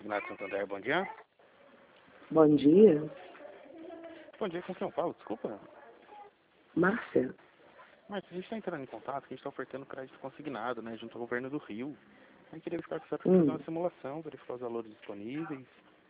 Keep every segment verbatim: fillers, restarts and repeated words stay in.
Consignado Santander, bom dia. Bom dia. Bom dia, com quem eu falo? Desculpa. Márcia. Mas a gente está entrando em contato, que a gente está ofertando crédito consignado, né, junto ao governo do Rio. A gente queria verificar que você para Hum. fazer uma simulação, verificar os valores disponíveis.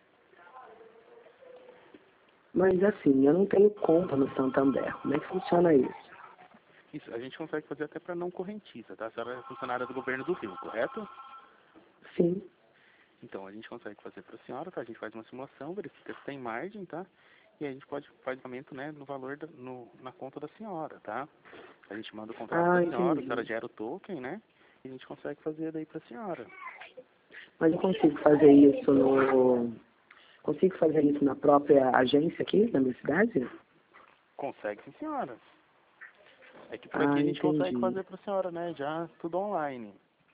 Mas assim, eu não tenho conta no Santander. Como é que funciona isso? Isso, a gente consegue fazer até para não correntista, tá? A senhora é funcionária do governo do Rio, correto? Sim. Então, a gente consegue fazer para a senhora, tá? A gente faz uma simulação, verifica se tem margem, tá? E aí a gente pode fazer pagamento, né, no valor, da, no, na conta da senhora, tá? A gente manda o contrato Ah, da senhora, a entendi. senhora gera o token, né? E a gente consegue fazer daí para a senhora. Mas eu consigo fazer isso no... Consigo fazer isso na própria agência aqui, na minha cidade? Consegue, sim, senhora. É que por Ah, aqui a gente consegue entendi. fazer para a senhora, né? Já tudo online.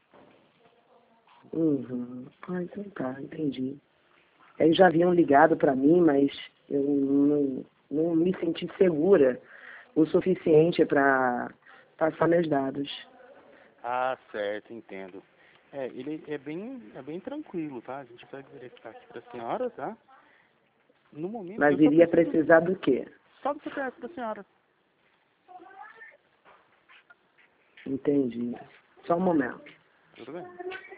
Uhum. Ah, então tá, entendi. Eles já haviam ligado para mim, mas eu não, não me senti segura o suficiente para passar meus dados. Ah, certo, entendo. É, ele é bem, é bem tranquilo, tá? A gente consegue verificar aqui para a senhora, tá? No momento, Mas eu só iria preciso precisar do quê? só do C P F da senhora. Entendi. Só um momento. Tudo bem?